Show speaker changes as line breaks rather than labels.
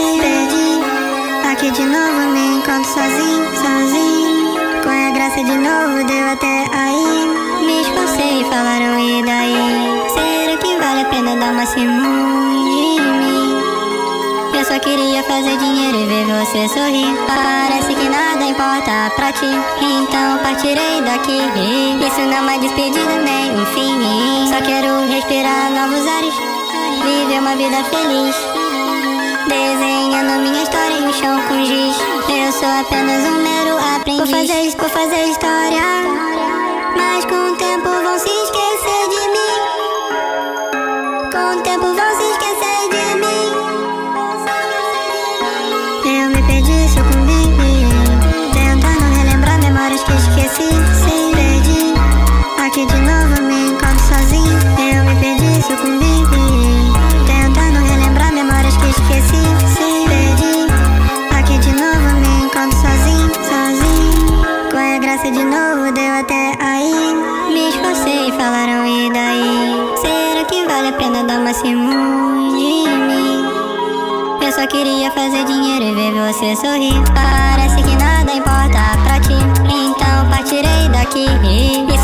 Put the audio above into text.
Perdi, aqui de novo me encontro sozinho, sozinho. Com a graça de novo deu até aí. Me esforcei, falaram e daí? Será que vale a pena dar uma simulha em mim? Eu só queria fazer dinheiro e ver você sorrir. Parece que nada importa pra ti, então partirei daqui. Isso não é uma despedida nem um fim. Só quero respirar novos ares, viver uma vida feliz, desenhando minha história em um chão com giz. Eu sou apenas um mero aprendiz. Vou fazer história, mas com o tempo vão se esquecer de mim. Com o tempo vão se esquecer de mim. Eu me perdi, sucumbi, tentando relembrar memórias que esqueci. Sim, perdi, aqui de novo me encontro sozinho. Eu me perdi, sucumbi, tentando relembrar memórias que esqueci. Sim, perdi, aqui de novo me encontro sozinho, sozinho. Com a graça de novo deu até aí. Me esforcei, falaram e daí? Será que vale a pena dar uma simulha em mim? Eu só queria fazer dinheiro e ver você sorrir. Parece que nada importa pra ti, então partirei daqui.